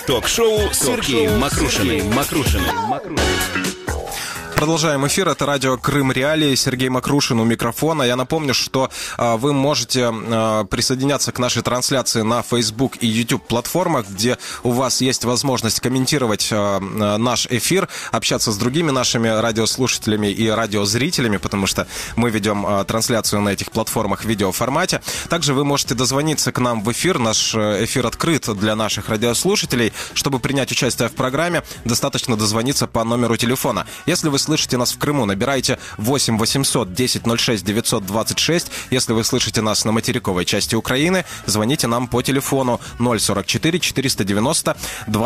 Ток-шоу с Сергеем Мокрушиным. Продолжаем эфир. Это радио «Крым Реалии». Сергей Мокрушин у микрофона. Я напомню, что вы можете присоединяться к нашей трансляции на Facebook и YouTube платформах, где у вас есть возможность комментировать наш эфир, общаться с другими нашими радиослушателями и радиозрителями, потому что мы ведем трансляцию на этих платформах в видеоформате. Также вы можете дозвониться к нам в эфир. Наш эфир открыт для наших радиослушателей. Чтобы принять участие в программе, достаточно дозвониться по номеру телефона. Если вы слышите нас в Крыму, набирайте 8 800 10 06 926. Если вы слышите нас на материковой части Украины, звоните нам по телефону 044 490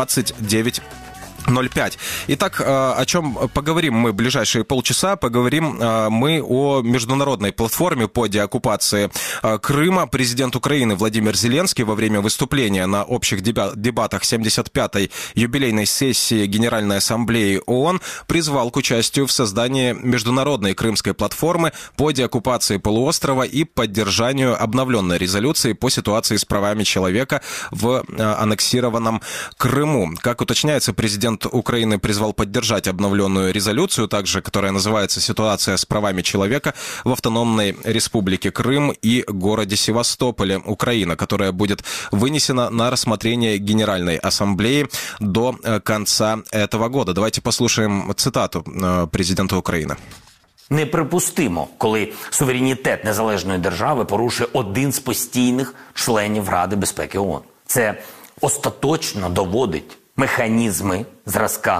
29 05. Итак, о чем поговорим мы в ближайшие полчаса? Поговорим мы о международной платформе по деоккупации Крыма. Президент Украины Владимир Зеленский во время выступления на общих дебатах 75-й юбилейной сессии Генеральной Ассамблеи ООН призвал к участию в создании международной крымской платформы по деоккупации полуострова и поддержанию обновленной резолюции по ситуации с правами человека в аннексированном Крыму. Как уточняется, президент Украины призвал поддержать обновленную резолюцию, также, которая называется «Ситуация с правами человека в автономной республике Крым и городе Севастополе, Украина», которая будет вынесена на рассмотрение Генеральной Ассамблеи до конца этого года. Давайте послушаем цитату президента України. Неприпустимо, коли суверенітет незалежної держави порушує один з постійних членів Ради безпеки ООН. Це остаточно доводить механізми зразка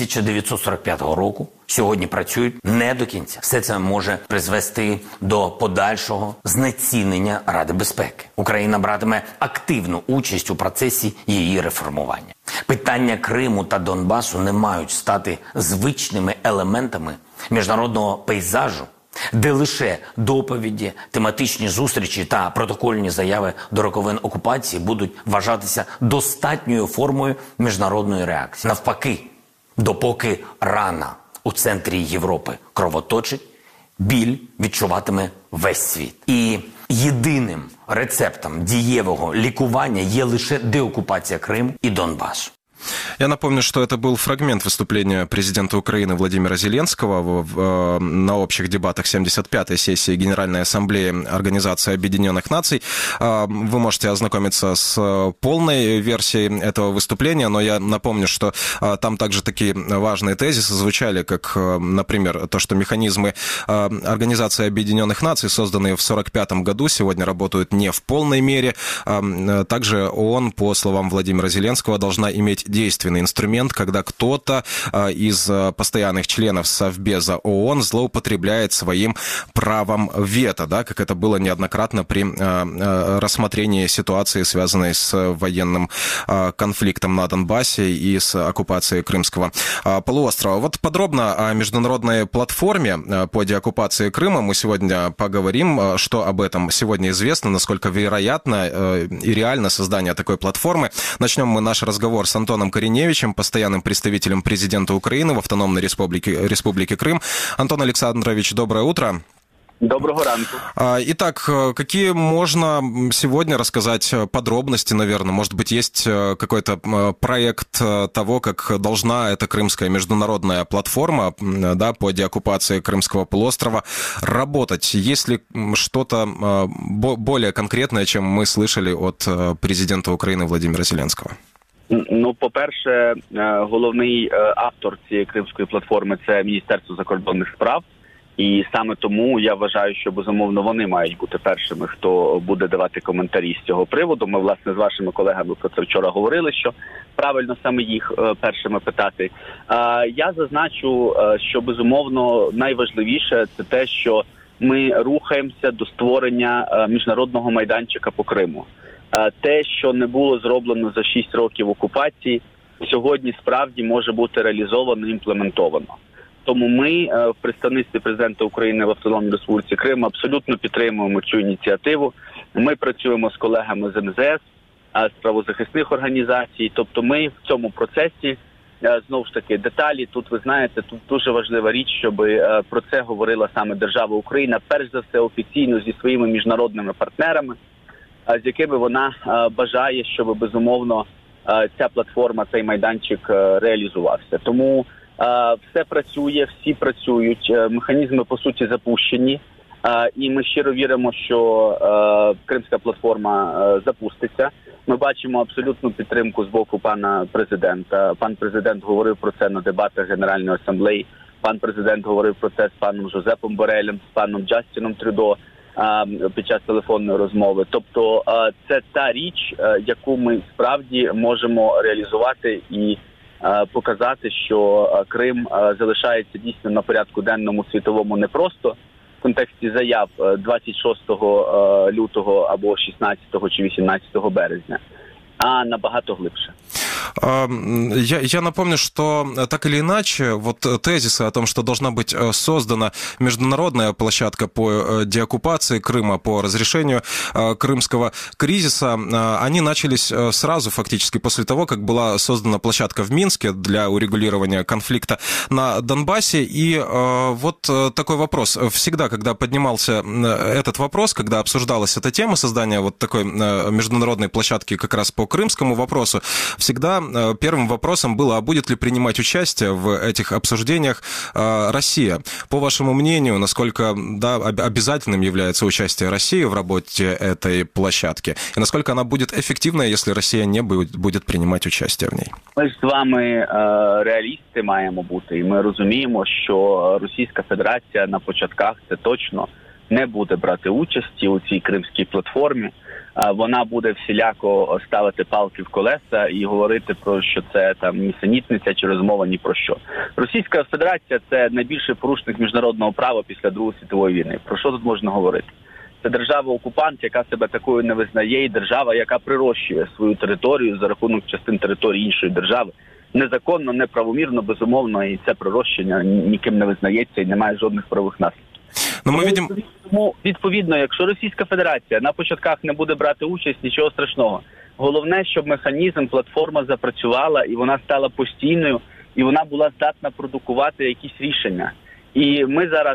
1945 року сьогодні працюють не до кінця. Все це може призвести до подальшого знецінення Ради безпеки. Україна братиме активну участь у процесі її реформування. Питання Криму та Донбасу не мають стати звичними елементами міжнародного пейзажу, де лише доповіді, тематичні зустрічі та протокольні заяви до роковин окупації будуть вважатися достатньою формою міжнародної реакції. Навпаки, допоки рана у центрі Європи кровоточить, біль відчуватиме весь світ. І єдиним рецептом дієвого лікування є лише деокупація Криму і Донбасу. Я напомню, что это был фрагмент выступления президента Украины Владимира Зеленского на общих дебатах 75-й сессии Генеральной Ассамблеи Организации Объединенных Наций. Вы можете ознакомиться с полной версией этого выступления, но я напомню, что там также такие важные тезисы звучали, как, например, то, что механизмы Организации Объединенных Наций, созданные в 1945 году, сегодня работают не в полной мере. Также ООН, по словам Владимира Зеленского, должна иметь действенный инструмент, когда кто-то из постоянных членов Совбеза ООН злоупотребляет своим правом вето, да, как это было неоднократно при рассмотрении ситуации, связанной с военным конфликтом на Донбассе и с оккупацией Крымского полуострова. Вот подробно о международной платформе по деоккупации Крыма мы сегодня поговорим, что об этом сегодня известно, насколько вероятно и реально создание такой платформы. Начнем мы наш разговор с Антоном Кореневичем, постоянным представителем президента Украины в Автономной Республике Крым. Антон Александрович, доброе утро. Доброго ранку. Итак, какие можно сегодня рассказать подробности, наверное? Может быть, есть какой-то проект того, как должна эта крымская международная платформа, да, по деоккупации Крымского полуострова работать? Есть ли что-то более конкретное, чем мы слышали от президента Украины Владимира Зеленского? Ну, по-перше, головний автор цієї кримської платформи – це Міністерство закордонних справ. І саме тому я вважаю, що, безумовно, вони мають бути першими, хто буде давати коментарі з цього приводу. Ми, власне, з вашими колегами про це вчора говорили, що правильно саме їх першими питати. Я зазначу, що, безумовно, найважливіше – це те, що ми рухаємося до створення міжнародного майданчика по Криму. Те, що не було зроблено за 6 років окупації, сьогодні справді може бути реалізовано і імплементовано. Тому ми в представництві президента України в Автономній Республіці Крим абсолютно підтримуємо цю ініціативу. Ми працюємо з колегами з МЗС, з правозахисних організацій. Тобто ми в цьому процесі, знову ж таки, деталі, тут ви знаєте, тут дуже важлива річ, щоб про це говорила саме держава Україна, перш за все офіційно зі своїми міжнародними партнерами, з якими вона бажає, щоб, безумовно, ця платформа, цей майданчик реалізувався. Тому все працює, всі працюють, механізми, по суті, запущені. І ми щиро віримо, що Кримська платформа запуститься. Ми бачимо абсолютну підтримку з боку пана президента. Пан президент говорив про це на дебатах Генеральної асамблеї. Пан президент говорив про це з паном Жозепом Борелем, з паном Джастіном Трюдо під час телефонної розмови. Тобто це та річ, яку ми справді можемо реалізувати і показати, що Крим залишається дійсно на порядку денному світовому не просто в контексті заяв 26 лютого або 16 чи 18 березня, а набагато глибше. Я напомню, что так или иначе, вот тезисы о том, что должна быть создана международная площадка по деоккупации Крыма, по разрешению крымского кризиса, они начались сразу фактически после того, как была создана площадка в Минске для урегулирования конфликта на Донбассе. И вот такой вопрос. Всегда, когда поднимался этот вопрос, когда обсуждалась эта тема создания вот такой международной площадки как раз по крымскому вопросу, всегда первым вопросом было, а будет ли принимать участие в этих обсуждениях Россия? По вашему мнению, насколько обязательным является участие России в работе этой площадки? И насколько она будет эффективной, если Россия не будет принимать участие в ней? Ми ж з вами реалісти маємо бути, і ми розуміємо, що Російська Федерація на початках це точно не буде брати участі у цій кримській платформі. Вона буде всіляко ставити палки в колеса і говорити про що це там нісенітниця чи розмова ні про що. Російська Федерація – це найбільший порушник міжнародного права після Другої світової війни. Про що тут можна говорити? Це держава-окупант, яка себе такою не визнає, і держава, яка прирощує свою територію за рахунок частин території іншої держави. Незаконно, неправомірно, безумовно, і це прирощення ніким не визнається і не має жодних правових наслідків. Тому, відповідно, якщо Російська Федерація на початках не буде брати участь, нічого страшного. Головне, щоб механізм, платформа запрацювала, і вона стала постійною, і вона була здатна продукувати якісь рішення. І ми зараз,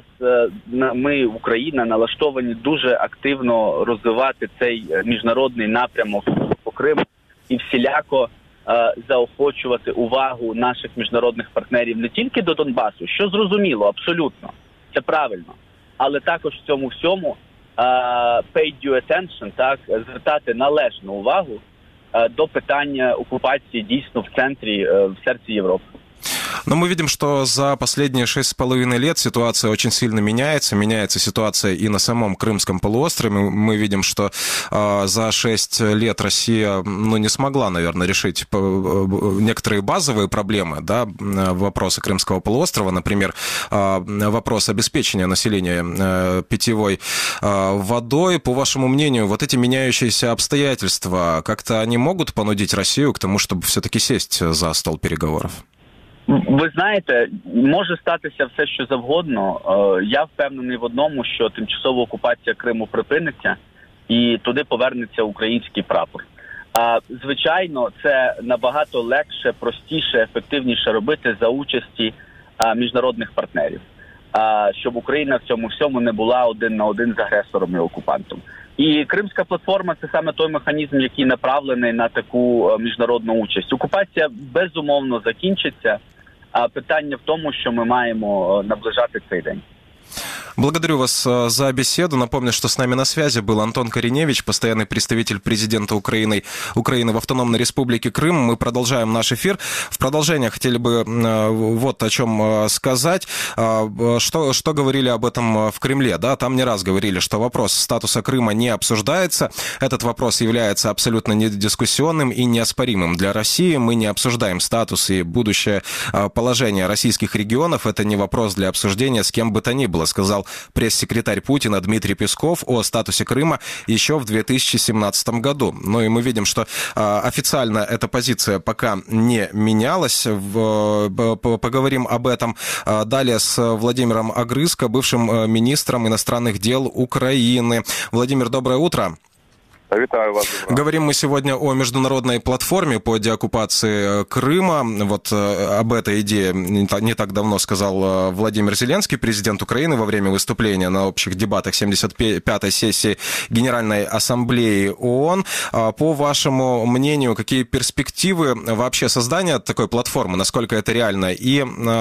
Україна, налаштовані дуже активно розвивати цей міжнародний напрямок по Криму і всіляко заохочувати увагу наших міжнародних партнерів не тільки до Донбасу, що зрозуміло, абсолютно, це правильно, але також в цьому всьому pay due attention, так, звертати належну увагу до питання окупації дійсно в центрі, в серці Європи. Но мы видим, что за последние 6,5 лет ситуация очень сильно меняется. Меняется ситуация и на самом Крымском полуострове. Мы видим, что за 6 лет Россия не смогла, наверное, решить некоторые базовые проблемы, да, вопросы Крымского полуострова. Например, вопрос обеспечения населения питьевой водой. По вашему мнению, вот эти меняющиеся обстоятельства, как-то они могут понудить Россию к тому, чтобы все-таки сесть за стол переговоров? Ви знаєте, може статися все, що завгодно. Я впевнений в одному, що тимчасова окупація Криму припиниться і туди повернеться український прапор. Звичайно, це набагато легше, простіше, ефективніше робити за участі міжнародних партнерів, щоб Україна в цьому всьому не була один на один з агресором і окупантом. І Кримська платформа – це саме той механізм, який направлений на таку міжнародну участь. Окупація безумовно закінчиться, а питання в тому, що ми маємо наближати цей день. Благодарю вас за беседу. Напомню, что с нами на связи был Антон Кореневич, постоянный представитель президента Украины в Автономной Республике Крым. Мы продолжаем наш эфир. В продолжение хотели бы вот о чем сказать. Что говорили об этом в Кремле? Да? Там не раз говорили, что вопрос статуса Крыма не обсуждается. Этот вопрос является абсолютно недискуссионным и неоспоримым для России. Мы не обсуждаем статус и будущее положение российских регионов. Это не вопрос для обсуждения с кем бы то ни было, сказал пресс-секретарь Путина Дмитрий Песков о статусе Крыма еще в 2017 году. Ну и мы видим, что официально эта позиция пока не менялась. Поговорим об этом далее с Владимиром Огрызко, бывшим министром иностранных дел Украины. Владимир, доброе утро. Витаю вас. Говорим мы сегодня о международной платформе по деоккупации Крыма. Вот об этой идее не так давно сказал Владимир Зеленский, президент Украины, во время выступления на общих дебатах 75-й сессии Генеральной Ассамблеи ООН. По вашему мнению, какие перспективы вообще создания такой платформы, насколько это реально, и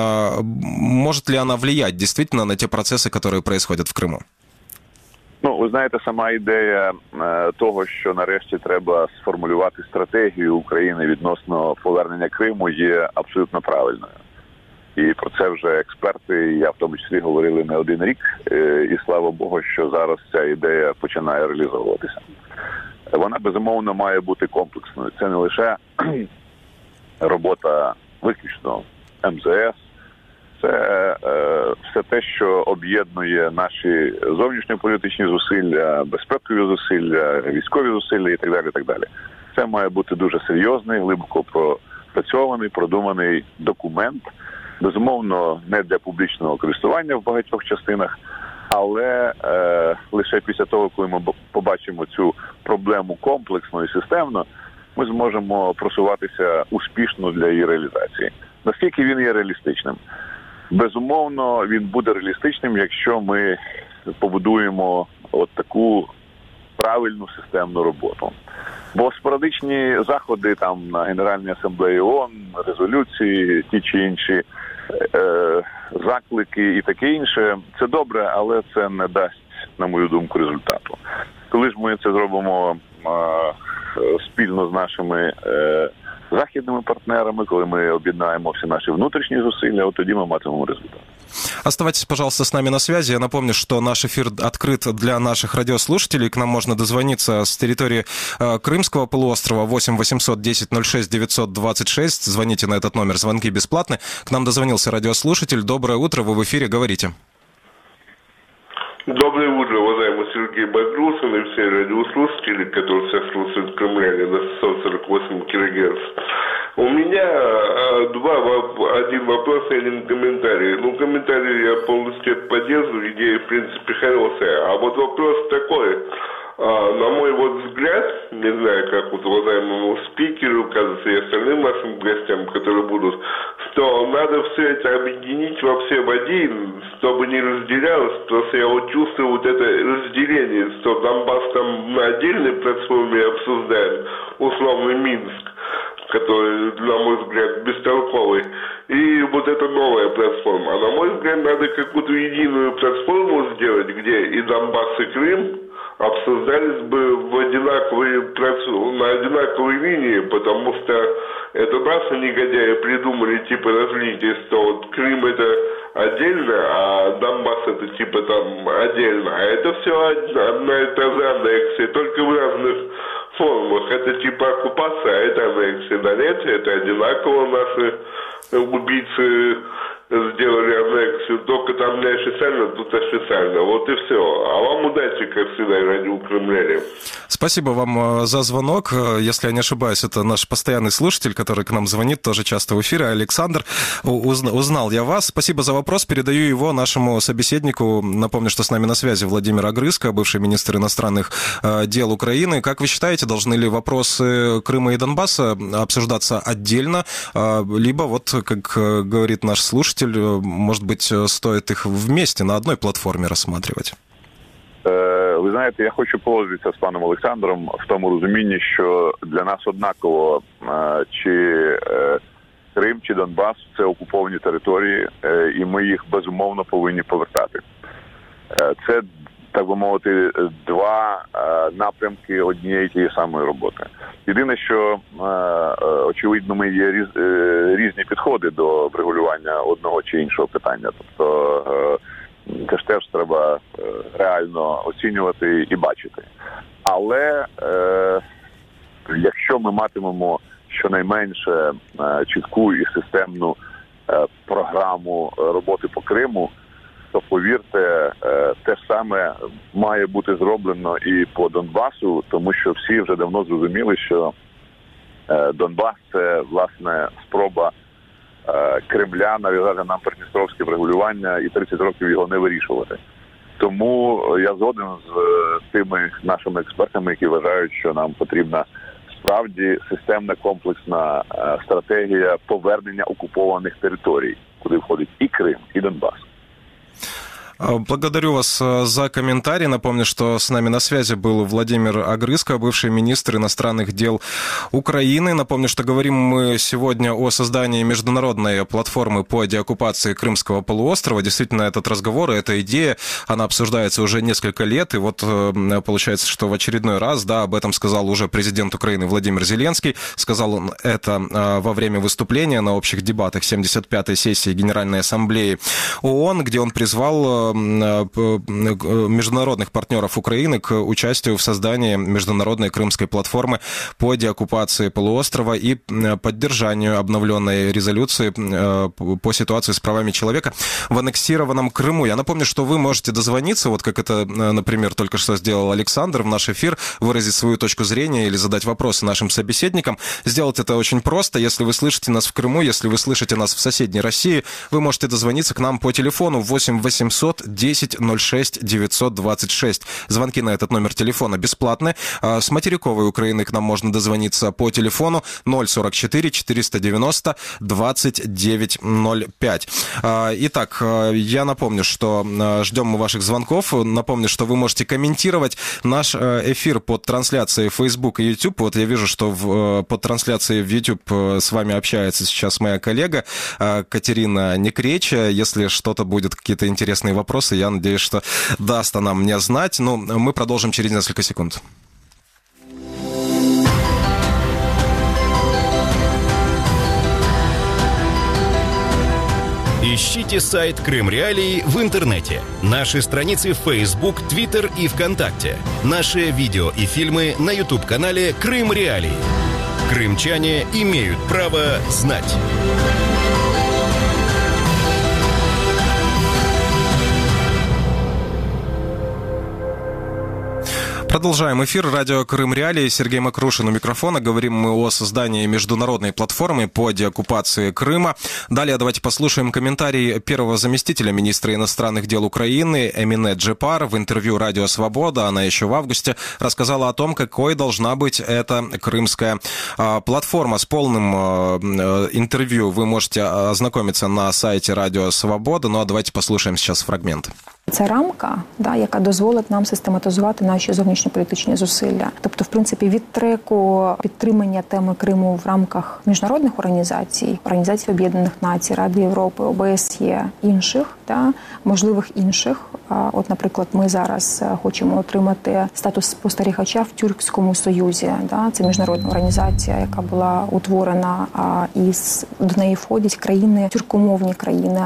может ли она влиять действительно на те процессы, которые происходят в Крыму? Ну, ви знаєте, сама ідея того, що нарешті треба сформулювати стратегію України відносно повернення Криму, є абсолютно правильною. І про це вже експерти, я в тому числі, говорили не один рік, і слава Богу, що зараз ця ідея починає реалізовуватися. Вона, безумовно, має бути комплексною. Це не лише робота виключно МЗС, це все те, що об'єднує наші зовнішньополітичні зусилля, безпекові зусилля, військові зусилля і так далі, і так далі. Це має бути дуже серйозний, глибоко пропрацьований, продуманий документ. Безумовно, не для публічного користування в багатьох частинах, але лише після того, коли ми побачимо цю проблему комплексно і системно, ми зможемо просуватися успішно для її реалізації. Наскільки він є реалістичним? Безумовно, він буде реалістичним, якщо ми побудуємо от таку правильну системну роботу. Бо спорадичні заходи там на Генеральній Асамблеї ООН, резолюції, ті чи інші заклики і таке інше, це добре, але це не дасть, на мою думку, результату. Коли ж ми це зробимо спільно з нашими західними партнерами, коли мы объединяем все наши внутренние зусилля, вот тогда мы матимем результат. Оставайтесь, пожалуйста, с нами на связи. Я напомню, что наш эфир открыт для наших радиослушателей. К нам можно дозвониться с территории Крымского полуострова 8 800 10 06 926. Звоните на этот номер, звонки бесплатны. К нам дозвонился радиослушатель. Доброе утро, вы в эфире, говорите. Доброе утро, уважаемый Сергей Макрушин и все радиослушатели, которые сейчас слушают Кремль на 648 кГц. У меня один вопрос и один комментарий. Ну, комментарий я полностью поддерживаю, идея, в принципе, хорошая. А вот вопрос такой. На мой взгляд, не знаю, как вот уважаемому спикеру, кажется, и остальным нашим гостям, которые будут, что надо все это объединить вообще в один, чтобы не разделялось, потому что я вот чувствую вот это разделение, что Донбасс там на отдельной платформе обсуждаем, условный Минск, который, на мой взгляд, бестолковый, и вот эта новая платформа. А на мой взгляд, надо какую-то единую платформу сделать, где и Донбасс, и Крым обсуждались бы на одинаковой линии, потому что это наши негодяи придумали типа развитие, что вот Крым это отдельно, а Донбасс это типа там отдельно. А это все одна и та же аннексия, только в разных формах. Это типа оккупация, а это аннексия. Да нет, это одинаково наши убийцы сделали аннексию, только там не официально, тут официально. Вот и все. А вам удачи, как всегда, радио Кремля. Спасибо вам за звонок. Если я не ошибаюсь, это наш постоянный слушатель, который к нам звонит, тоже часто в эфире. Александр, узнал я вас. Спасибо за вопрос. Передаю его нашему собеседнику. Напомню, что с нами на связи Владимир Огрызко, бывший министр иностранных дел Украины. Как вы считаете, должны ли вопросы Крыма и Донбасса обсуждаться отдельно, либо, вот, как говорит наш слушатель, может быть, стоит их вместе на одной платформе рассматривать? Ви знаєте, я хочу погодитися з паном Олександром в тому розумінні, що для нас однаково, чи Крим, чи Донбас – це окуповані території, і ми їх безумовно повинні повертати. Це, так би мовити, два напрямки однієї тієї самої роботи. Єдине, що, очевидно, ми є різні підходи до врегулювання одного чи іншого питання. Тобто, це ж теж треба реально оцінювати і бачити. Але якщо ми матимемо щонайменше чітку і системну програму роботи по Криму, то, повірте, те ж саме має бути зроблено і по Донбасу, тому що всі вже давно зрозуміли, що Донбас – це, власне, спроба Кремля нав'язати нам придністровське врегулювання і 30 років його не вирішувати. Тому я згоден з тими нашими експертами, які вважають, що нам потрібна справді системна комплексна стратегія повернення окупованих територій, куди входить і Крим, і Донбас. Благодарю вас за комментарий. Напомню, что с нами на связи был Владимир Огрызко, бывший министр иностранных дел Украины. Напомню, что говорим мы сегодня о создании международной платформы по деоккупации Крымского полуострова. Действительно, этот разговор, эта идея, она обсуждается уже несколько лет. И вот получается, что в очередной раз, да, об этом сказал уже президент Украины Владимир Зеленский. Сказал он это во время выступления на общих дебатах 75-й сессии Генеральной Ассамблеи ООН, где он призвал международных партнеров Украины к участию в создании международной крымской платформы по деоккупации полуострова и поддержанию обновленной резолюции по ситуации с правами человека в аннексированном Крыму. Я напомню, что вы можете дозвониться, вот как это, например, только что сделал Александр в наш эфир, выразить свою точку зрения или задать вопросы нашим собеседникам. Сделать это очень просто. Если вы слышите нас в Крыму, если вы слышите нас в соседней России, вы можете дозвониться к нам по телефону 8 800 10 06 926. Звонки на этот номер телефона бесплатны. С материковой Украины к нам можно дозвониться по телефону 044 490 2905. Итак, я напомню, что ждем мы ваших звонков. Напомню, что вы можете комментировать наш эфир под трансляцией Facebook и YouTube. Вот я вижу, что под трансляцией в YouTube с вами общается сейчас моя коллега Катерина Некреча. Если что-то будет, какие-то интересные вопросы, я надеюсь, что даст она мне знать. Но мы продолжим через несколько секунд. Ищите сайт Крым Реалии в интернете, наши страницы в Facebook, Twitter и ВКонтакте, наши видео и фильмы на YouTube-канале Крым Реалии. Крымчане имеют право знать. Продолжаем эфир. Радио Крым Реалии. Сергей Макрушин у микрофона. Говорим мы о создании международной платформы по деоккупации Крыма. Далее давайте послушаем комментарий первого заместителя министра иностранных дел Украины Эмине Джипар. В интервью «Радио Свобода», она еще в августе, рассказала о том, какой должна быть эта крымская платформа. С полным интервью вы можете ознакомиться на сайте «Радио Свобода». Ну а давайте послушаем сейчас фрагмент. Це рамка, яка дозволить нам систематизувати наші зовнішньополітичні зусилля. Тобто, в принципі, від треку підтримання теми Криму в рамках міжнародних організацій, Організації Об'єднаних Націй, Ради Європи, ОБСЄ, інших, можливих інших. От, наприклад, ми зараз хочемо отримати статус спостерігача в Тюркському Союзі. Це міжнародна організація, яка була утворена, і до неї входять країни, тюркомовні країни.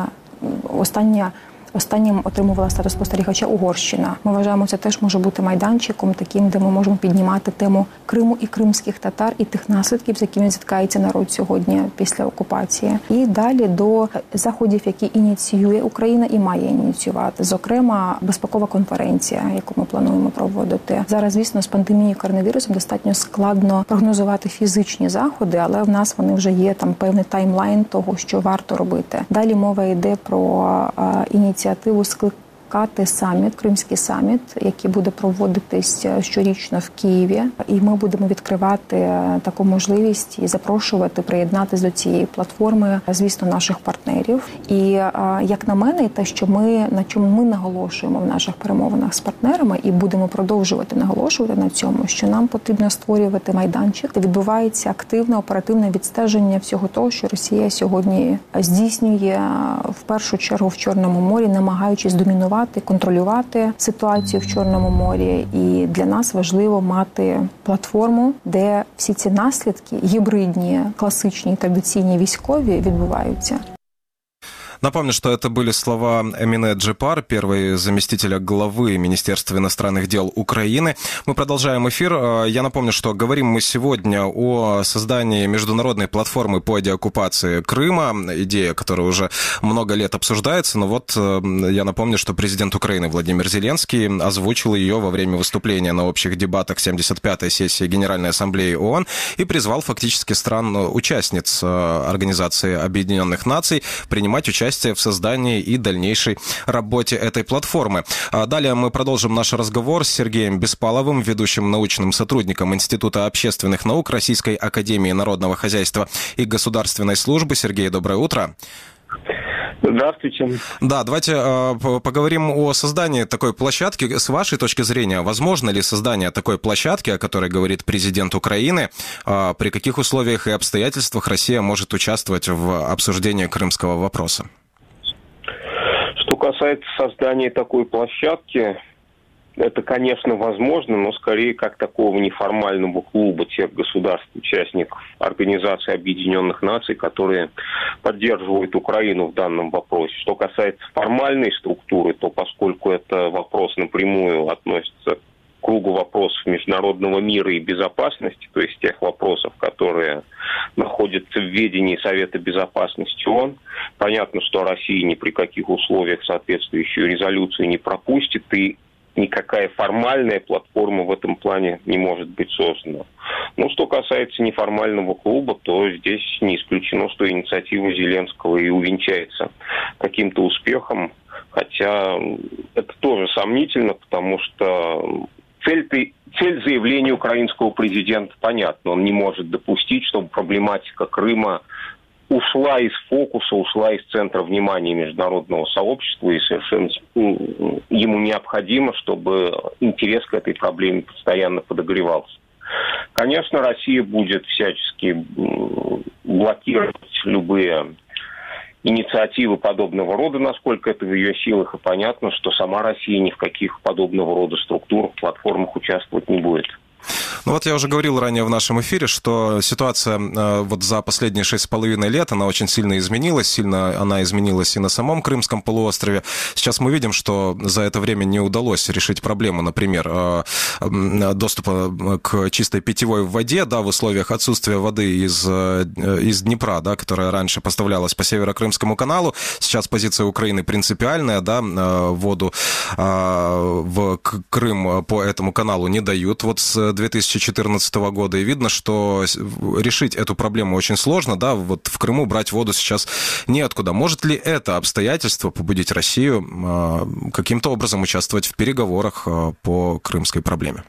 Останнім отримувала статус спостерігача Угорщина. Ми вважаємо, це теж може бути майданчиком таким, де ми можемо піднімати тему Криму і кримських татар, і тих наслідків, з якими зіткається народ сьогодні після окупації. І далі до заходів, які ініціює Україна і має ініціювати. Зокрема, безпекова конференція, яку ми плануємо проводити. Зараз, звісно, з пандемією коронавірусом достатньо складно прогнозувати фізичні заходи, але в нас вони вже є там певний таймлайн того, що варто робити. Далі мова йде про ініціативу скликати саміт, Кримський саміт, який буде проводитись щорічно в Києві. І ми будемо відкривати таку можливість і запрошувати приєднатися до цієї платформи, звісно, наших партнерів. І, як на мене, те, що на чому ми наголошуємо в наших перемовинах з партнерами і будемо продовжувати наголошувати на цьому, що нам потрібно створювати майданчик, де відбувається активне, оперативне відстеження всього того, що Росія сьогодні здійснює в першу чергу в Чорному морі, намагаючись домінувати, контролювати ситуацію в Чорному морі. І для нас важливо мати платформу, де всі ці наслідки, гібридні, класичні, традиційні військові, відбуваються. Напомню, что это были слова Эмине Джипар, первый заместителя главы Министерства иностранных дел Украины. Мы продолжаем эфир. Я напомню, что говорим мы сегодня о создании международной платформы по деоккупации Крыма. Идея, которая уже много лет обсуждается. Но вот я напомню, что президент Украины Владимир Зеленский озвучил ее во время выступления на общих дебатах 75-й сессии Генеральной Ассамблеи ООН и призвал фактически стран-участниц Организации Объединенных Наций принимать участие участие в создании и дальнейшей работе этой платформы. Далее мы продолжим наш разговор с Сергеем Беспаловым, ведущим научным сотрудником Института общественных наук Российской академии народного хозяйства и государственной службы. Сергей, доброе утро. Здравствуйте. Да, давайте поговорим о создании такой площадки. С вашей точки зрения, возможно ли создание такой площадки, о которой говорит президент Украины? При каких условиях и обстоятельствах Россия может участвовать в обсуждении крымского вопроса? Что касается создания такой площадки, это, конечно, возможно, но скорее как такого неформального клуба тех государств, участников Организации Объединенных Наций, которые поддерживают Украину в данном вопросе. Что касается формальной структуры, то поскольку это вопрос напрямую относится к кругу вопросов международного мира и безопасности, то есть тех вопросов, которые находятся в ведении Совета Безопасности ООН, понятно, что Россия ни при каких условиях соответствующую резолюцию не пропустит, и никакая формальная платформа в этом плане не может быть создана. Но что касается неформального клуба, то здесь не исключено, что инициатива Зеленского и увенчается каким-то успехом, хотя это тоже сомнительно, потому что цель заявления украинского президента понятна. Он не может допустить, чтобы проблематика Крыма ушла из фокуса, ушла из центра внимания международного сообщества, и совершенно ему необходимо, чтобы интерес к этой проблеме постоянно подогревался. Конечно, Россия будет всячески блокировать любые инициативы подобного рода, насколько это в ее силах, и понятно, что сама Россия ни в каких подобного рода структурах, платформах участвовать не будет. Ну вот я уже говорил ранее в нашем эфире, что ситуация вот за последние 6,5 лет, она очень сильно изменилась. Сильно она изменилась и на самом Крымском полуострове. Сейчас мы видим, что за это время не удалось решить проблему, например, доступа к чистой питьевой воде, да, в условиях отсутствия воды из Днепра, да, которая раньше поставлялась по Северо-Крымскому каналу. Сейчас позиция Украины принципиальная, да, воду в Крым по этому каналу не дают. Вот с 2014 года, и видно, что решить эту проблему очень сложно, да, вот в Крыму брать воду сейчас неоткуда. Может ли это обстоятельство побудить Россию каким-то образом участвовать в переговорах по крымской проблеме?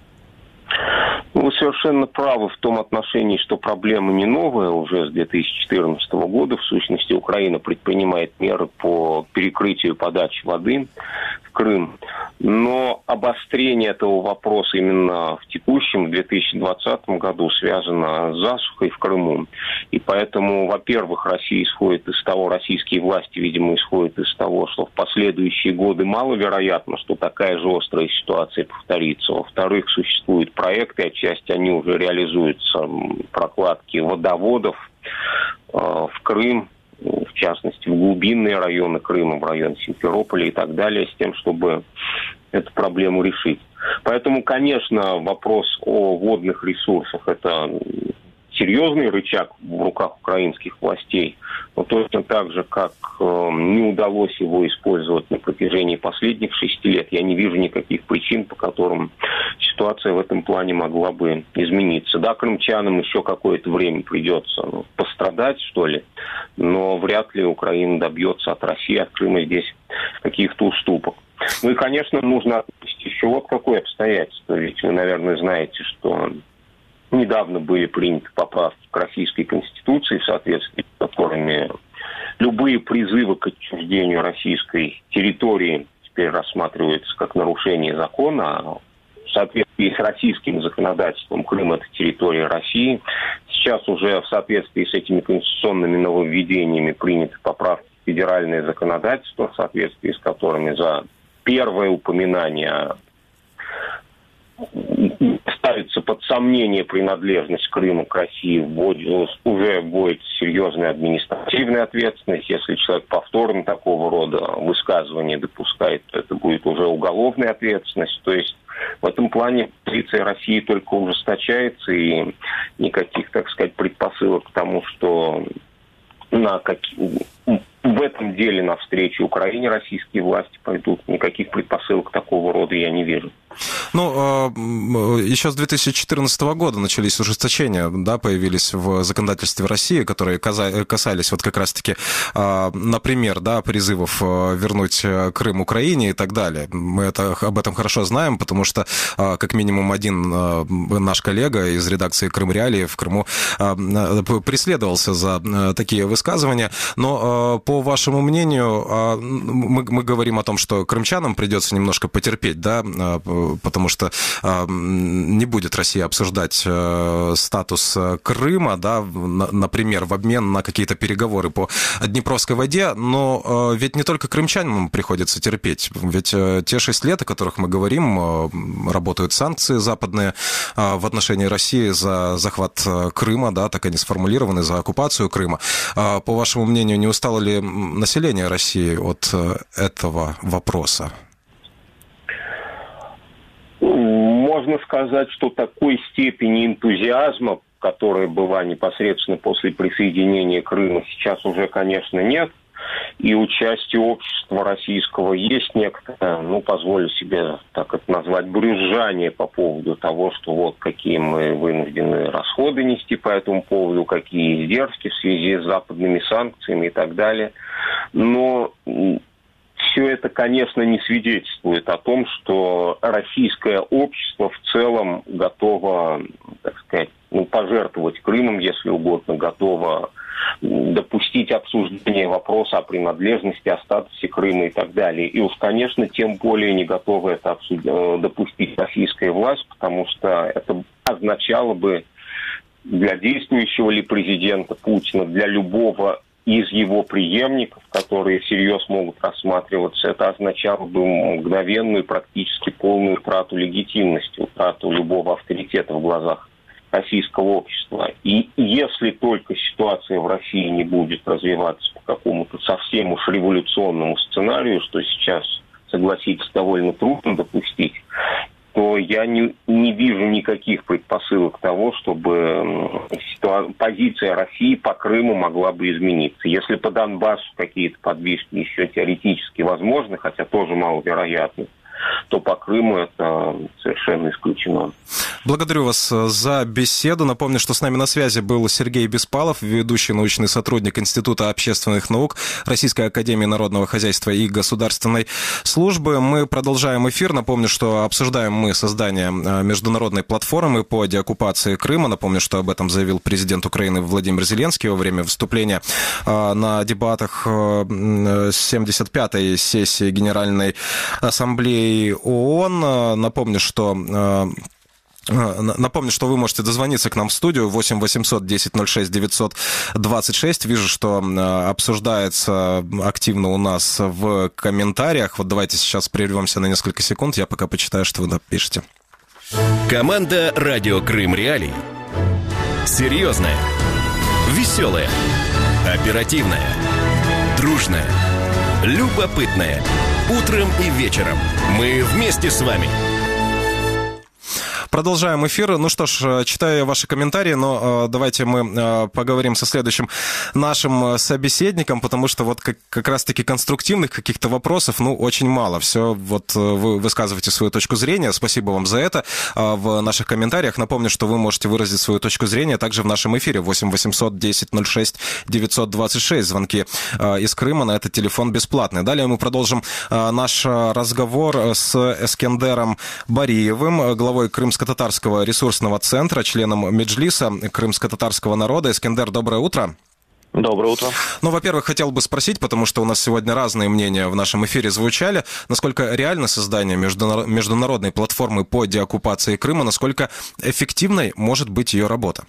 Вы совершенно правы в том отношении, что проблема не новая. Уже с 2014 года, в сущности, Украина предпринимает меры по перекрытию подачи воды в Крым. Но обострение этого вопроса именно в текущем, 2020 году, связано с засухой в Крыму. И поэтому, во-первых, российские власти, видимо, исходят из того, что в последующие годы маловероятно, что такая же острая ситуация повторится. Во-вторых, существуют проекты, отчасти они уже реализуются, прокладки водоводов в Крым, в частности, в глубинные районы Крыма, в район Симферополя и так далее, с тем, чтобы эту проблему решить. Поэтому, конечно, вопрос о водных ресурсах – это серьезный рычаг в руках украинских властей, но точно так же, как не удалось его использовать на протяжении последних 6 лет, я не вижу никаких причин, по которым ситуация в этом плане могла бы измениться. Да, крымчанам еще какое-то время придется пострадать, что ли, но вряд ли Украина добьется от России, от Крыма здесь каких-то уступок. Ну и, конечно, нужно отметить еще вот какое обстоятельство. Ведь вы, наверное, знаете, что недавно были приняты поправки к Российской Конституции, в соответствии с которыми любые призывы к отчуждению российской территории теперь рассматриваются как нарушение закона. В соответствии с российским законодательством Крым – это территория России. Сейчас уже в соответствии с этими конституционными нововведениями приняты поправки в федеральное законодательство, в соответствии с которыми за первое упоминание ставится под сомнение принадлежность Крыма к России, уже будет серьезная административная ответственность. Если человек повторно такого рода высказывания допускает, то это будет уже уголовная ответственность. То есть в этом плане позиция России только ужесточается, и никаких, так сказать, предпосылок к тому, что в этом деле навстречу Украине российские власти пойдут, никаких предпосылок такого рода я не вижу. Еще с 2014 года начались ужесточения, да, появились в законодательстве России, которые касались вот как раз-таки, например, да, призывов вернуть Крым Украине и так далее. Мы об этом хорошо знаем, потому что как минимум один наш коллега из редакции «Крым Реалии» в Крыму преследовался за такие высказывания. Но по вашему мнению, мы говорим о том, что крымчанам придется немножко потерпеть, да, потому что не будет Россия обсуждать статус Крыма, да, например, в обмен на какие-то переговоры по Днепровской воде, но ведь не только крымчанам приходится терпеть, ведь те 6 лет, о которых мы говорим, работают санкции западные в отношении России за захват Крыма, да, так они сформулированы, за оккупацию Крыма. По вашему мнению, не устало ли население России от этого вопроса? Можно сказать, что такой степени энтузиазма, которая была непосредственно после присоединения Крыма, сейчас уже, конечно, нет. И у части общества российского есть некоторое, позволю себе так это назвать, брюзжание по поводу того, что вот какие мы вынуждены расходы нести по этому поводу, какие издержки в связи с западными санкциями и так далее. Но все это, конечно, не свидетельствует о том, что российское общество в целом готово, так сказать, пожертвовать Крымом, если угодно, готово допустить обсуждение вопроса о принадлежности, о статусе Крыма и так далее. И уж, конечно, тем более не готова это допустить российская власть, потому что это означало бы для действующего ли президента Путина, для любого из его преемников, которые всерьез могут рассматриваться, это означало бы мгновенную, практически полную утрату легитимности, утрату любого авторитета в глазах российского общества. И если только ситуация в России не будет развиваться по какому-то совсем уж революционному сценарию, что сейчас, согласитесь, довольно трудно допустить, то я не вижу никаких предпосылок того, чтобы позиция России по Крыму могла бы измениться. Если по Донбассу какие-то подвижки еще теоретически возможны, хотя тоже маловероятно, то по Крыму это совершенно исключено. Благодарю вас за беседу. Напомню, что с нами на связи был Сергей Беспалов, ведущий научный сотрудник Института общественных наук Российской академии народного хозяйства и государственной службы. Мы продолжаем эфир. Напомню, что обсуждаем мы создание международной платформы по деоккупации Крыма. Напомню, что об этом заявил президент Украины Владимир Зеленский во время выступления на дебатах 75-й сессии Генеральной Ассамблеи ООН. Напомню, что вы можете дозвониться к нам в студию 8 800 10 06 926. Вижу, что обсуждается активно у нас в комментариях. Вот давайте сейчас прервемся на несколько секунд. Я пока почитаю, что вы напишете. Команда «Радио Крым Реалии». Серьезная, веселая, оперативная, дружная, любопытная. Утром и вечером мы вместе с вами. Продолжаем эфир. Ну что ж, читаю ваши комментарии, но давайте мы поговорим со следующим нашим собеседником, потому что вот как раз-таки конструктивных каких-то вопросов, очень мало. Все, вот вы высказываете свою точку зрения. Спасибо вам за это в наших комментариях. Напомню, что вы можете выразить свою точку зрения также в нашем эфире 8 800 10 06 926. Звонки из Крыма на этот телефон бесплатные. Далее мы продолжим наш разговор с Эскендером Бариевым, главой Крымско-татарского ресурсного центра, членом Меджлиса крымско-татарского народа. Эскендер, доброе утро. Доброе утро. Во-первых, хотел бы спросить, потому что у нас сегодня разные мнения в нашем эфире звучали, насколько реально создание международной платформы по деоккупации Крыма, насколько эффективной может быть ее работа?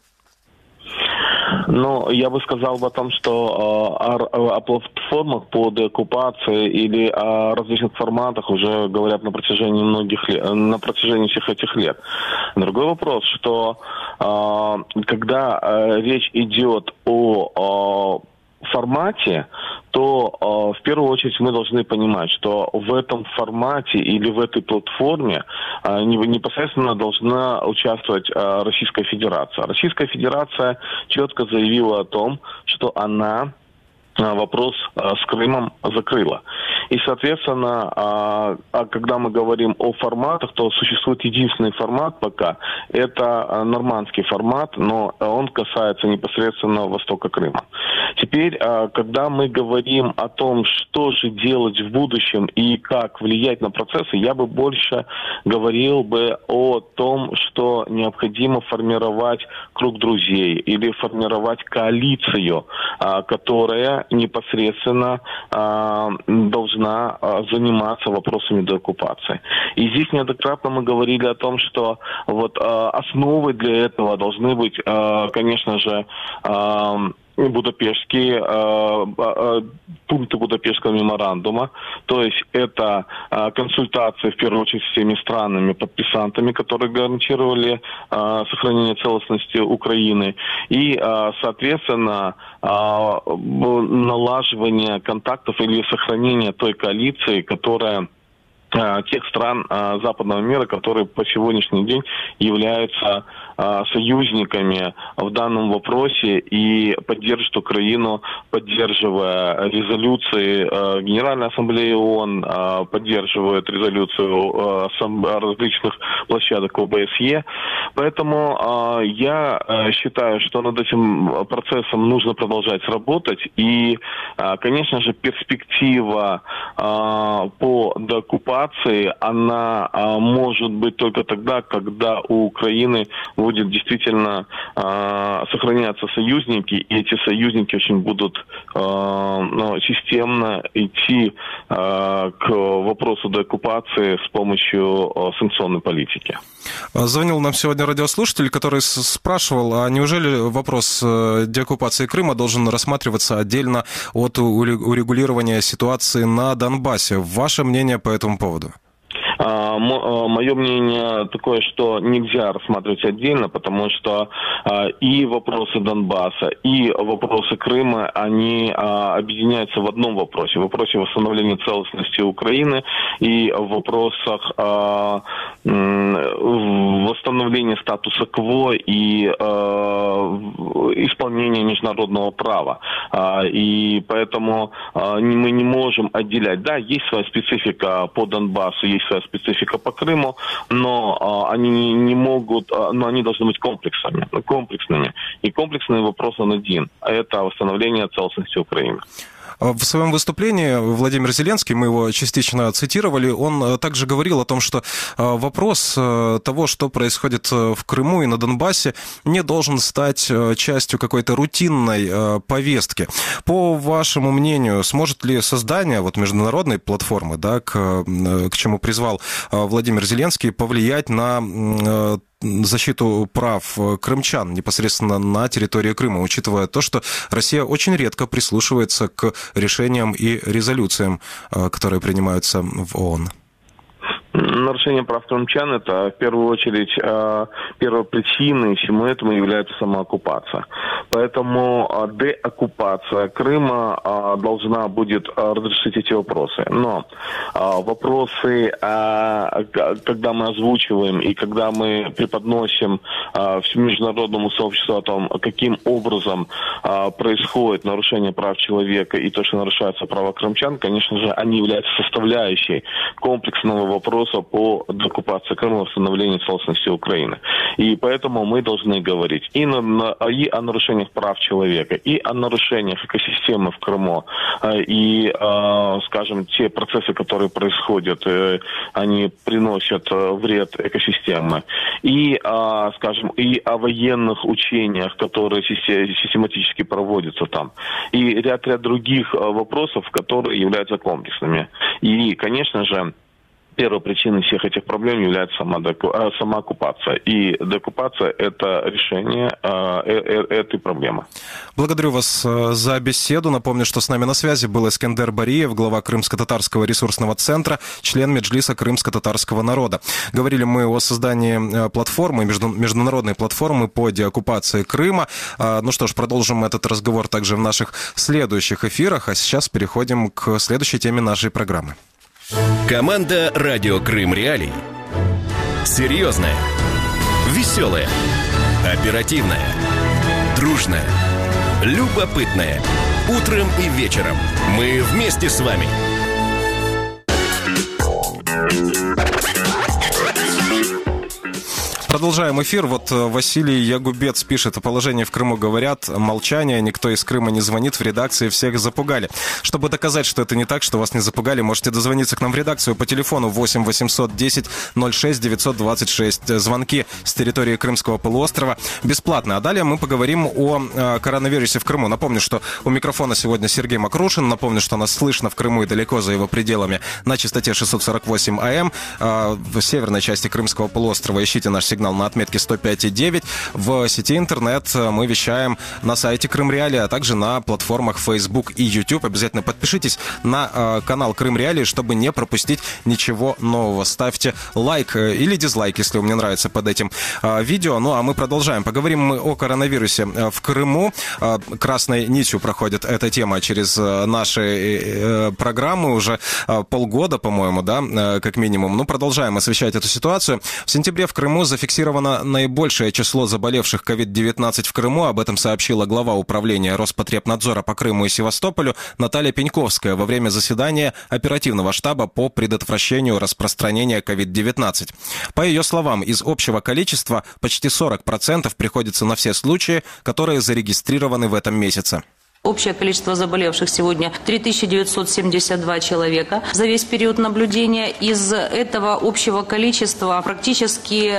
Я бы сказал о том, что о платформах по деоккупации или о различных форматах уже говорят на протяжении всех этих лет. Другой вопрос, что когда речь идет о формате, то в первую очередь мы должны понимать, что в этом формате или в этой платформе непосредственно должна участвовать Российская Федерация. Российская Федерация четко заявила о том, что она вопрос с Крымом закрыла. И, соответственно, когда мы говорим о форматах, то существует единственный формат пока. Это нормандский формат, но он касается непосредственно Востока Крыма. Теперь, когда мы говорим о том, что же делать в будущем и как влиять на процессы, я бы больше говорил бы о том, что необходимо формировать круг друзей или формировать коалицию, которая непосредственно должна заниматься вопросами деоккупации. И здесь неоднократно мы говорили о том, что вот основой для этого должны быть, конечно же, Будапештские пункты Будапештского меморандума, то есть это консультации, в первую очередь, с всеми странами-подписантами, которые гарантировали сохранение целостности Украины, и, соответственно, налаживание контактов или сохранение той коалиции, которая тех стран западного мира, которые по сегодняшний день являются союзниками в данном вопросе и поддерживают Украину, поддерживая резолюции Генеральной Ассамблеи ООН, поддерживают резолюцию различных площадок ОБСЕ. Поэтому я считаю, что над этим процессом нужно продолжать работать. И, конечно же, перспектива по деоккупации, она может быть только тогда, когда у Украины будет действительно сохраняться союзники, и эти союзники очень будут системно идти к вопросу деоккупации с помощью санкционной политики. Звонил нам сегодня радиослушатель, который спрашивал, а неужели вопрос деоккупации Крыма должен рассматриваться отдельно от урегулирования ситуации на Донбассе? Ваше мнение по этому поводу? Мое мнение такое, что нельзя рассматривать отдельно, потому что и вопросы Донбасса, и вопросы Крыма, они объединяются в одном вопросе. В вопросе восстановления целостности Украины и в вопросах восстановления статуса КВО и исполнения международного права. И поэтому мы не можем отделять. Да, есть своя специфика по Донбассу, есть своя специфика по Крыму, но они не могут, но они должны быть комплексными. И комплексный вопрос он один. Это восстановление целостности Украины. В своем выступлении Владимир Зеленский, мы его частично цитировали, он также говорил о том, что вопрос того, что происходит в Крыму и на Донбассе, не должен стать частью какой-то рутинной повестки. По вашему мнению, сможет ли создание международной платформы, да, к чему призвал Владимир Зеленский, повлиять на защиту прав крымчан непосредственно на территории Крыма, учитывая то, что Россия очень редко прислушивается к решениям и резолюциям, которые принимаются в ООН? Нарушение прав крымчан – это, в первую очередь, первопричиной всему этому является самооккупация. Поэтому деоккупация Крыма должна будет разрешить эти вопросы. Но вопросы, когда мы озвучиваем и когда мы преподносим международному сообществу о том, каким образом происходит нарушение прав человека и то, что нарушаются права крымчан, конечно же, они являются составляющей комплексного вопроса по деоккупации Крыма, восстановлению целостности Украины. И поэтому мы должны говорить и о нарушениях прав человека, и о нарушениях экосистемы в Крыму, и, скажем, те процессы, которые происходят, они приносят вред экосистеме, и, скажем, и о военных учениях, которые систематически проводятся там, и ряд других вопросов, которые являются комплексными. И, конечно же, первой причиной всех этих проблем является самооккупация. И деоккупация – это решение этой проблемы. Благодарю вас за беседу. Напомню, что с нами на связи был Эскендер Бариев, глава Крымско-татарского ресурсного центра, член Меджлиса крымско-татарского народа. Говорили мы о создании платформы, международной платформы по деоккупации Крыма. Ну что ж, продолжим этот разговор также в наших следующих эфирах. А сейчас переходим к следующей теме нашей программы. Команда «Радио Крым Реалии». Серьезная, веселая, оперативная, дружная, любопытная. Утром и вечером мы вместе с вами. Продолжаем эфир. Вот Василий Ягубец пишет: о положении в Крыму говорят, молчание, никто из Крыма не звонит, в редакции всех запугали. Чтобы доказать, что это не так, что вас не запугали, можете дозвониться к нам в редакцию по телефону 8 800 10 06 926. Звонки с территории Крымского полуострова бесплатно. А далее мы поговорим о коронавирусе в Крыму. Напомню, что у микрофона сегодня Сергей Макрушин. Напомню, что нас слышно в Крыму и далеко за его пределами на частоте 648 АМ. В северной части Крымского полуострова ищите наш сигнал на отметке 105,9. В сети интернет мы вещаем на сайте Крым Реалии, а также на платформах Facebook и YouTube. Обязательно подпишитесь на канал Крым Реалии, чтобы не пропустить ничего нового. Ставьте лайк или дизлайк, если вам не нравится под этим видео. Ну а мы продолжаем. Поговорим мы о коронавирусе в Крыму. Красной нитью проходит эта тема через наши программы уже полгода, по-моему, да, как минимум. Ну, продолжаем освещать эту ситуацию. В сентябре в Крыму зафиксировано наибольшее число заболевших COVID-19 в Крыму. Об этом сообщила глава управления Роспотребнадзора по Крыму и Севастополю Наталья Пеньковская во время заседания оперативного штаба по предотвращению распространения COVID-19. По ее словам, из общего количества почти 40% приходится на все случаи, которые зарегистрированы в этом месяце. Общее количество заболевших сегодня 3972 человека за весь период наблюдения. Из этого общего количества практически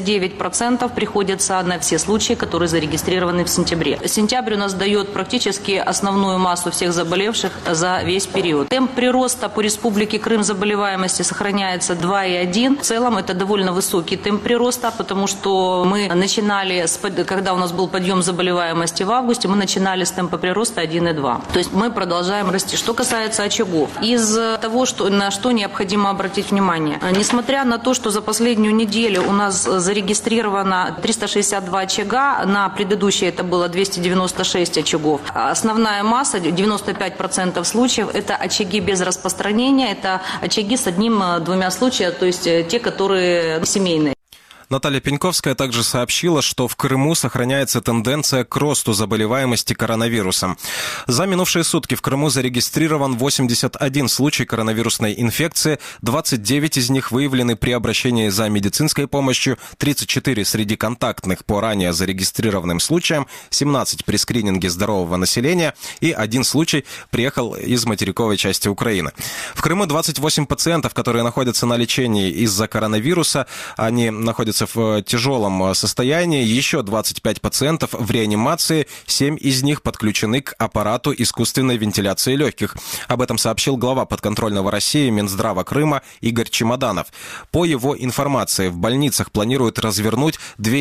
39% приходится на все случаи, которые зарегистрированы в сентябре. Сентябрь у нас дает практически основную массу всех заболевших за весь период. Темп прироста по Республике Крым заболеваемости сохраняется 2,1. В целом это довольно высокий темп прироста, потому что мы начинали, когда у нас был подъем заболеваемости в августе, мы начинали с темпа прироста 1,2. То есть мы продолжаем расти. Что касается очагов, из того, на что необходимо обратить внимание. Несмотря на то, что за последнюю неделю у нас зарегистрировано 362 очага, на предыдущей это было 296 очагов. Основная масса, 95% случаев, это очаги без распространения, это очаги с одним-двумя случаями, то есть те, которые семейные. Наталья Пеньковская также сообщила, что в Крыму сохраняется тенденция к росту заболеваемости коронавирусом. За минувшие сутки в Крыму зарегистрирован 81 случай коронавирусной инфекции, 29 из них выявлены при обращении за медицинской помощью, 34 среди контактных по ранее зарегистрированным случаям, 17 при скрининге здорового населения и 1 случай приехал из материковой части Украины. В Крыму 28 пациентов, которые находятся на лечении из-за коронавируса, они находятся в тяжелом состоянии, еще 25 пациентов в реанимации, 7 из них подключены к аппарату искусственной вентиляции легких. Об этом сообщил глава подконтрольного России Минздрава Крыма Игорь Чемоданов. По его информации, в больницах планируют развернуть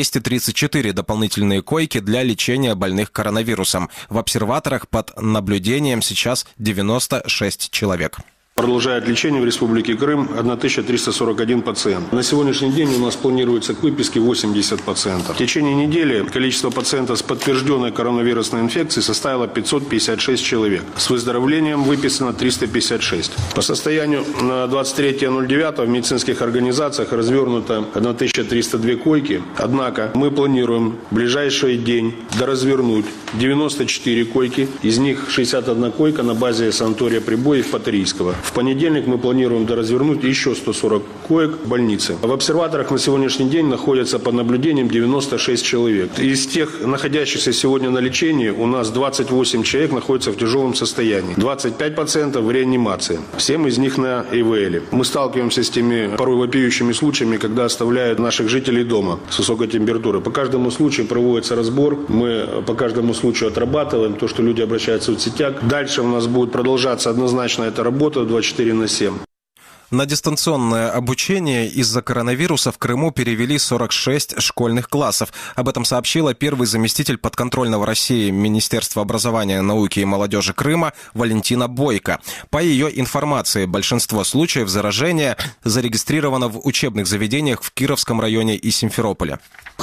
234 дополнительные койки для лечения больных коронавирусом. В обсерваторах под наблюдением сейчас 96 человек. Продолжает лечение в Республике Крым 1341 пациент. На сегодняшний день у нас планируется к выписке 80 пациентов. В течение недели количество пациентов с подтвержденной коронавирусной инфекцией составило 556 человек. С выздоровлением выписано 356. По состоянию на 23.09 в медицинских организациях развернуто 1302 койки. Однако мы планируем в ближайший день доразвернуть 94 койки. Из них 61 койка на базе санатория Прибоев Патрийского. В понедельник мы планируем доразвернуть еще 140 коек в больнице. В обсерваторах на сегодняшний день находятся под наблюдением 96 человек. Из тех, находящихся сегодня на лечении, у нас 28 человек находятся в тяжелом состоянии. 25 пациентов в реанимации. 7 из них на ИВЛ. Мы сталкиваемся с теми порой вопиющими случаями, когда оставляют наших жителей дома с высокой температурой. По каждому случаю проводится разбор. Мы по каждому случаю отрабатываем то, что люди обращаются в соцсетях. Дальше у нас будет продолжаться однозначно эта работа 24/7. На дистанционное обучение из-за коронавируса в Крыму перевели 46 школьных классов. Об этом сообщила первый заместитель подконтрольного России Министерства образования, науки и молодежи Крыма Валентина Бойко. По ее информации, большинство случаев заражения зарегистрировано в учебных заведениях в Кировском районе и Симферополе.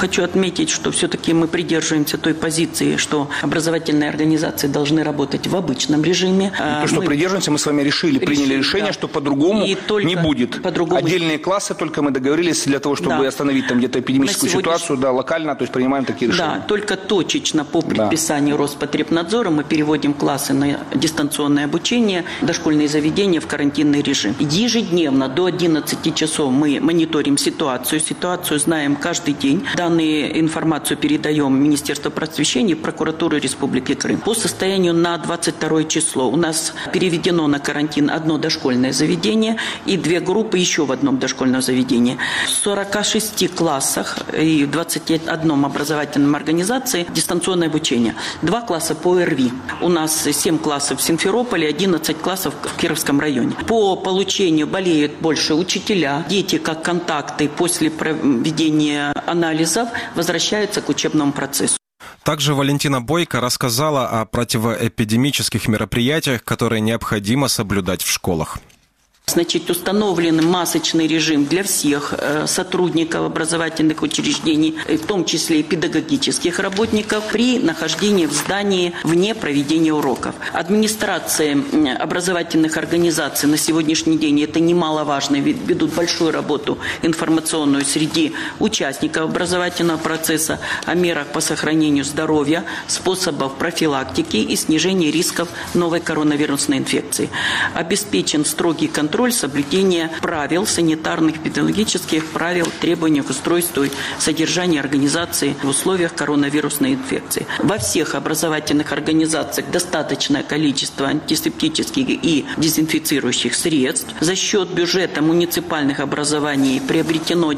Хочу отметить, что все-таки мы придерживаемся той позиции, что образовательные организации должны работать в обычном режиме. То, что придерживаемся, мы с вами приняли решение, да, что по-другому не будет. Отдельные классы, только мы договорились для того, чтобы остановить там где-то эпидемическую ситуацию, да, локально, то есть принимаем такие решения. Да, только точечно по предписанию Роспотребнадзора мы переводим классы на дистанционное обучение, дошкольные заведения в карантинный режим. Ежедневно до 11 часов мы мониторим ситуацию знаем каждый день. Данную информацию передаем в Министерство просвещения и прокуратуру Республики Крым. По состоянию на 22 число у нас переведено на карантин одно дошкольное заведение и 2 группы еще в одном дошкольном заведении. В 46 классах и в 21 образовательном организации дистанционное обучение. 2 класса по РВИ. У нас 7 классов в Симферополе, 11 классов в Кировском районе. По получению болеют больше учителя. Дети, как контакты, после проведения анализов возвращаются к учебному процессу. Также Валентина Бойко рассказала о противоэпидемических мероприятиях, которые необходимо соблюдать в школах. Значит, установлен масочный режим для всех сотрудников образовательных учреждений, в том числе и педагогических работников, при нахождении в здании вне проведения уроков. Администрации образовательных организаций на сегодняшний день, это немаловажно, ведут большую работу информационную среди участников образовательного процесса о мерах по сохранению здоровья, способах профилактики и снижения рисков новой коронавирусной инфекции. Обеспечен строгий контроль соблюдения правил, санитарных, эпидемиологических правил, требований к устройству и содержанию организации в условиях коронавирусной инфекции. Во всех образовательных организациях достаточное количество антисептических и дезинфицирующих средств. За счет бюджета муниципальных образований приобретено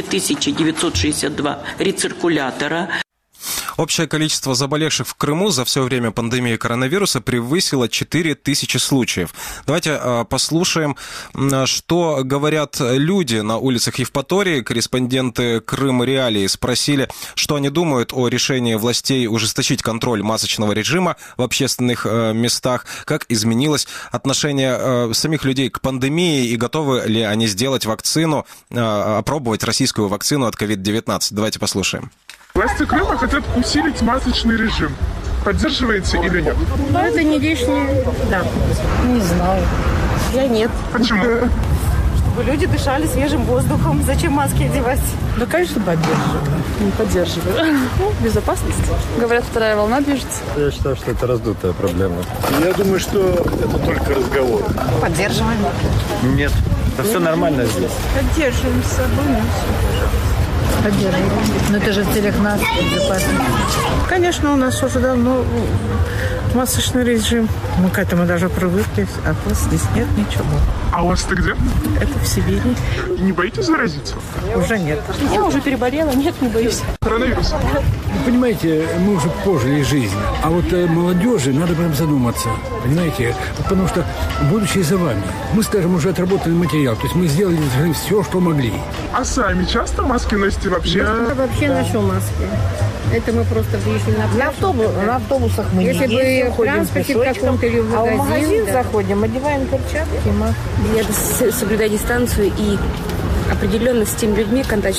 2962 рециркулятора. Общее количество заболевших в Крыму за все время пандемии коронавируса превысило 4000 случаев. Давайте послушаем, что говорят люди на улицах Евпатории. Корреспонденты Крым Реалии спросили, что они думают о решении властей ужесточить контроль масочного режима в общественных местах, как изменилось отношение самих людей к пандемии и готовы ли они сделать вакцину, опробовать российскую вакцину от COVID-19. Давайте послушаем. Власти Крыма хотят усилить масочный режим. Поддерживаете или нет? Ну, это не лишнее. Да. Не знаю. Я нет. Почему? Чтобы люди дышали свежим воздухом. Зачем маски одевать? Да, конечно, поддерживаю. Не поддерживаю. Ну, безопасность. Говорят, вторая волна движется. Я считаю, что это раздутая проблема. Я думаю, что это только разговор. Поддерживаем. Нет. Это все нормально здесь. Поддерживаем с собой. Поддерживаем. Но это же в целях нас, безопасности. Конечно, у нас уже давно масочный режим. Мы к этому даже привыкли, а то здесь нет ничего. А у вас-то где? Это в Сибири. Не боитесь заразиться? Уже нет. Я уже переболела, нет, не боюсь. Коронавирус? Вы понимаете, мы уже пожили жизнь, а вот молодежи надо прям задуматься, понимаете, потому что будущее за вами. Мы, скажем, уже отработали материал, то есть мы сделали все, что могли. А сами часто маски носите вообще? Я вообще ношу маски. Это мы просто вышли на пляж. На автобусах мы если не ездим, в транспорте в каком-то или в магазин. А в магазин заходим, одеваем перчатки, маски. Надо соблюдать дистанцию и определенность с теми людьми, которых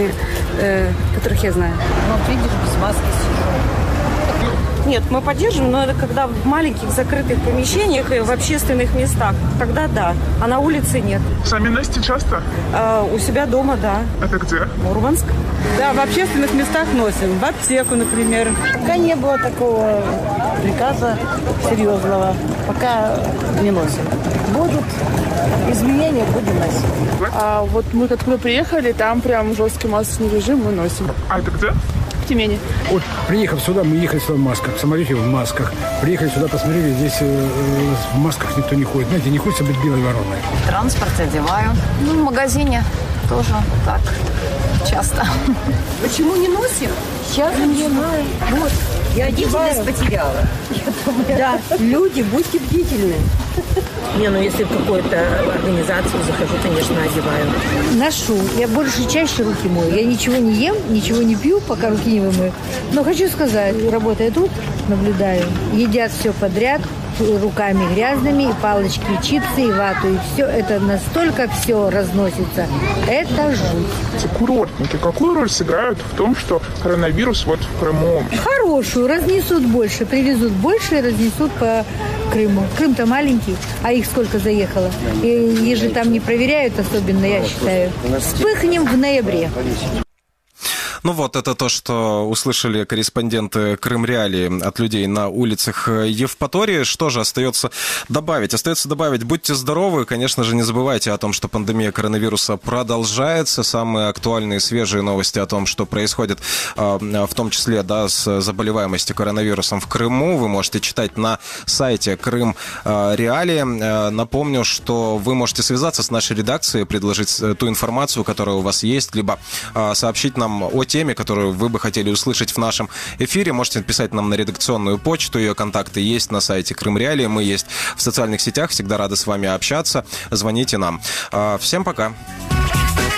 я знаю. Ну, видишь, без маски Нет, мы поддерживаем, но это когда в маленьких закрытых помещениях и в общественных местах. Тогда да, а на улице нет. Сами носите часто? У себя дома, да. Это где? Мурманск. Да, в общественных местах носим. В аптеку, например. Пока не было такого приказа серьезного. Пока не носим. Будут изменения, будем носить. А вот мы откуда приехали, там прям жесткий масочный режим мы носим. А это где? В Тюмени. Вот приехав сюда, мы ехали сюда в масках, в самолете в масках. Приехали сюда, посмотрели, здесь в масках никто не ходит. Знаете, не хочется быть белой вороной. В транспорте одеваю. Ну, в магазине тоже так часто. Почему не носим? Сейчас не знаю. Вот. Я бдительность потеряла. Да, люди, будьте бдительны. Не, ну если в какую-то организацию захожу, конечно, одеваю. Ношу. Я больше чаще руки мою. Я ничего не ем, ничего не пью, пока руки не вымою. Но хочу сказать, работая тут, наблюдаю, едят все подряд, руками грязными, и палочки, и чипсы, и вату, и все. Это настолько все разносится. Это жуть. Курортники какую роль сыграют в том, что коронавирус вот в Крыму? Хорошую. Разнесут больше, привезут больше и разнесут по Крыму. Крым-то маленький, а их сколько заехало. И ежели там не проверяют особенно, я считаю. Вспыхнем в ноябре. Ну вот, это то, что услышали корреспонденты Крым Реалии от людей на улицах Евпатории. Что же остается добавить? Остается добавить, будьте здоровы. Конечно же, не забывайте о том, что пандемия коронавируса продолжается. Самые актуальные, свежие новости о том, что происходит, в том числе, да, с заболеваемостью коронавирусом в Крыму, вы можете читать на сайте Крым Реалии. Напомню, что вы можете связаться с нашей редакцией, предложить ту информацию, которая у вас есть, либо сообщить нам о теме, которую вы бы хотели услышать в нашем эфире. Можете написать нам на редакционную почту. Ее контакты есть на сайте Крым Реалии. Мы есть в социальных сетях. Всегда рады с вами общаться. Звоните нам. Всем пока.